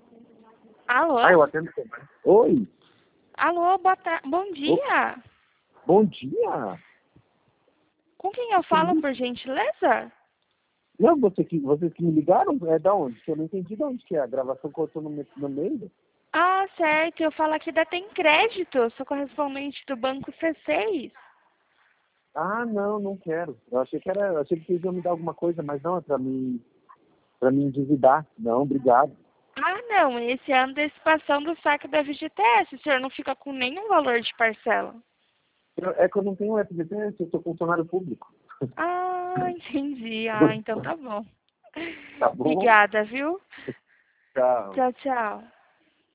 Alô? Ah, eu atendo também. Oi, Alô, bom Ô, dia. bom dia. Com quem eu Quem falo, disse? por gentileza? Não, vocês que me ligaram? É da onde? Que eu não entendi de onde que é. A gravação cortou no meio. Ah, certo. Eu falo aqui da Tem Crédito. Sou correspondente do Banco C6. Ah, não, não quero. Eu achei que vocês iam me dar alguma coisa, mas não, é pra me endividar. Não, obrigado. Ah, não. Esse é a antecipação do saque da FGTS. O senhor não fica com nenhum valor de parcela. É que eu não tenho FGTS, eu sou funcionário público. Ah, entendi. Ah, então tá bom. Tá bom? Obrigada, viu? Tchau. Tchau, tchau.